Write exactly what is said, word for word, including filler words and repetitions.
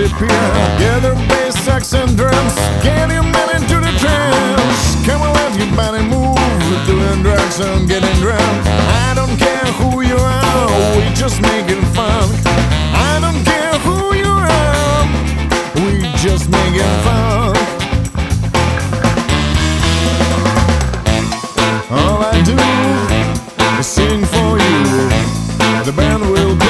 disappear. Gather bass, sax and drums, get your man into the trance. Come on, let your body move, doing drugs and getting drunk. I don't care who you are, we just making fun. I don't care who you are, we just making fun. All I do is sing for you. The band will